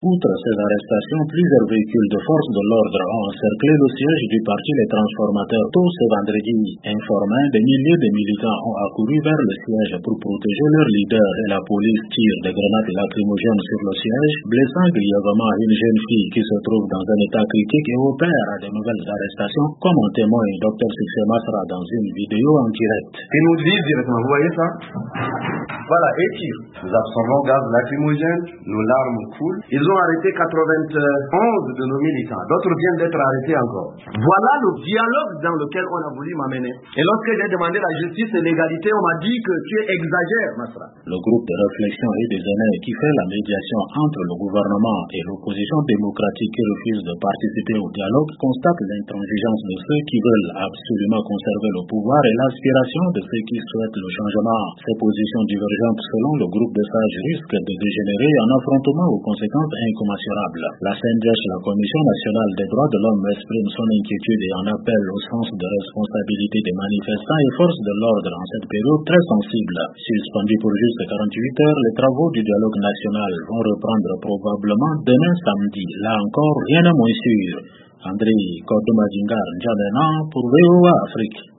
Outre ces arrestations, plusieurs véhicules de force de l'ordre ont encerclé le siège du parti Les Transformateurs tôt ce vendredi. Informant, des milliers de militants ont accouru vers le siège pour protéger leur leader et la police tire des grenades lacrymogènes sur le siège, blessant grièvement une jeune fille qui se trouve dans un état critique et opère à de nouvelles arrestations, comme en témoigne Dr Succès Masra dans une vidéo en direct. Ils nous disent directement, vous voyez ça? Voilà, et tire. Nous absorbons gaz lacrymogène, nos larmes coulent. Ils ont arrêté 91 de nos militants. D'autres viennent d'être arrêtés encore. Voilà le dialogue dans lequel on a voulu m'amener. Et lorsque j'ai demandé la justice et l'égalité, on m'a dit que tu exagères, Masra. Le groupe de réflexion et des aînés qui fait la médiation entre le gouvernement et l'opposition démocratique qui refuse de participer au dialogue constate l'intransigeance de ceux qui veulent absolument conserver le pouvoir et l'aspiration de ceux qui souhaitent le changement. Ces positions divergentes, selon le groupe de sages, risquent de dégénérer en affrontement aux conséquences incommensurables. La CNDH, la Commission nationale des droits de l'homme, exprime son inquiétude et en appelle au sens de responsabilité des manifestants et forces de l'ordre en cette période très sensible. Suspendus pour juste 48 heures, les travaux du dialogue national vont reprendre probablement demain samedi. Là encore, rien n'est moins sûr. André Kordomadingar, N'Djamena pour VOA Afrique.